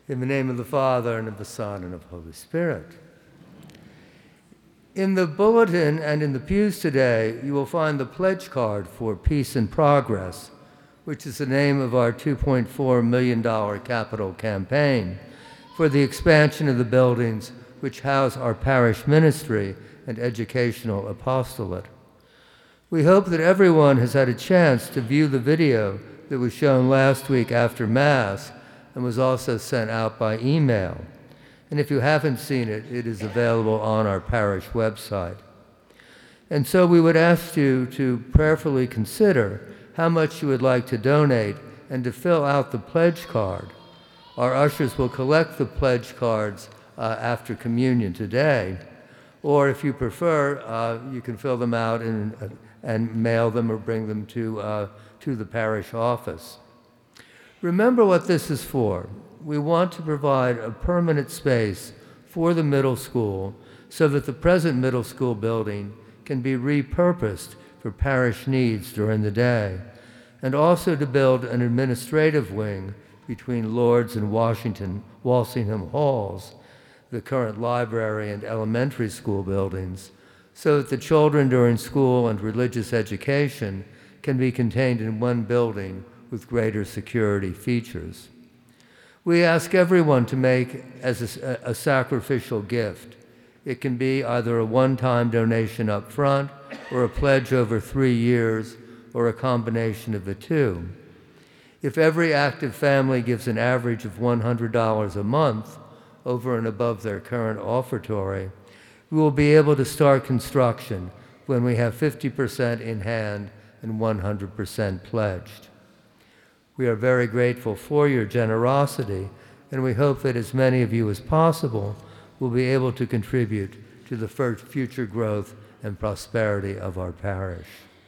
In the name of the Father, and of the Son, and of the Holy Spirit. In the bulletin and in the pews today, you will find the pledge card for Peace and Progress, which is the name of our $2.4 million capital campaign for the expansion of the buildings which house our parish ministry and educational apostolate. We hope that everyone has had a chance to view the video that was shown last week after Mass and was also sent out by email. And if you haven't seen it, it is available on our parish website. And so we would ask you to prayerfully consider how much you would like to donate and to fill out the pledge card. Our ushers will collect the pledge cards after communion today. Or if you prefer, you can fill them out and mail them or bring them to the parish office. Remember what this is for. We want to provide a permanent space for the middle school so that the present middle school building can be repurposed for parish needs during the day, and also to build an administrative wing between Lourdes and Walsingham Halls, the current library and elementary school buildings, so that the children during school and religious education can be contained in one building with greater security features. We ask everyone to make as a sacrificial gift. It can be either a one-time donation up front or a pledge over 3 years or a combination of the two. If every active family gives an average of $100 a month over and above their current offertory, we will be able to start construction when we have 50% in hand and 100% pledged. We are very grateful for your generosity, and we hope that as many of you as possible will be able to contribute to the future growth and prosperity of our parish.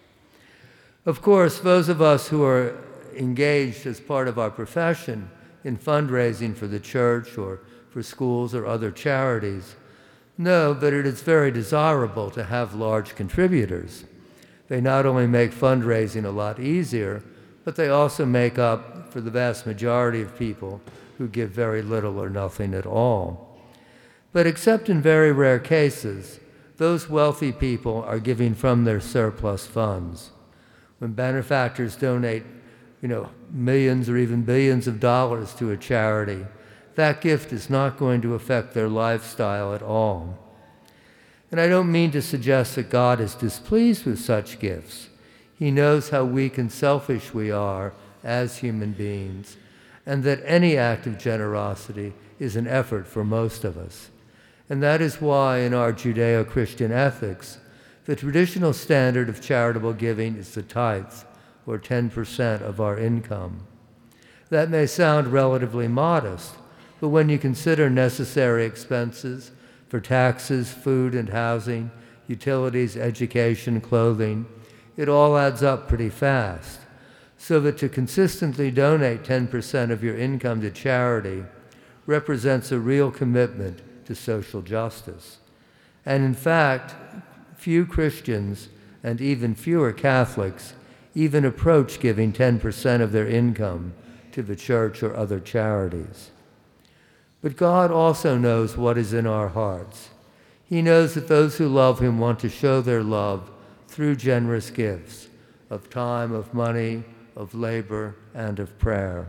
Of course, those of us who are engaged as part of our profession in fundraising for the church or for schools or other charities know that it is very desirable to have large contributors. They not only make fundraising a lot easier, but they also make up for the vast majority of people who give very little or nothing at all. But except in very rare cases, those wealthy people are giving from their surplus funds. When benefactors donate, millions or even billions of dollars to a charity, that gift is not going to affect their lifestyle at all. And I don't mean to suggest that God is displeased with such gifts. He knows how weak and selfish we are as human beings, and that any act of generosity is an effort for most of us. And that is why in our Judeo-Christian ethics, the traditional standard of charitable giving is the tithe, or 10% of our income. That may sound relatively modest, but when you consider necessary expenses for taxes, food and housing, utilities, education, clothing, it all adds up pretty fast. So that to consistently donate 10% of your income to charity represents a real commitment to social justice. And in fact, few Christians and even fewer Catholics even approach giving 10% of their income to the church or other charities. But God also knows what is in our hearts. He knows that those who love Him want to show their love through generous gifts of time, of money, of labor, and of prayer.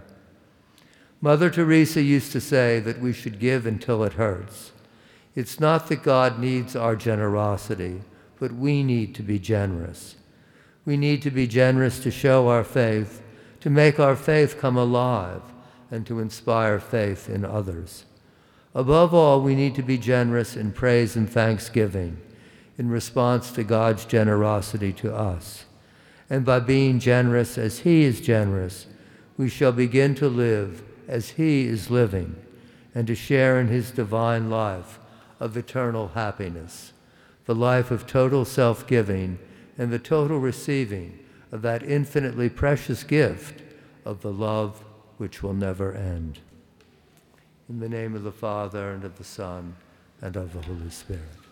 Mother Teresa used to say that we should give until it hurts. It's not that God needs our generosity, but we need to be generous. We need to be generous to show our faith, to make our faith come alive, and to inspire faith in others. Above all, we need to be generous in praise and thanksgiving, in response to God's generosity to us. And by being generous as He is generous, we shall begin to live as He is living, and to share in His divine life of eternal happiness, the life of total self-giving and the total receiving of that infinitely precious gift of the love which will never end. In the name of the Father, and of the Son, and of the Holy Spirit.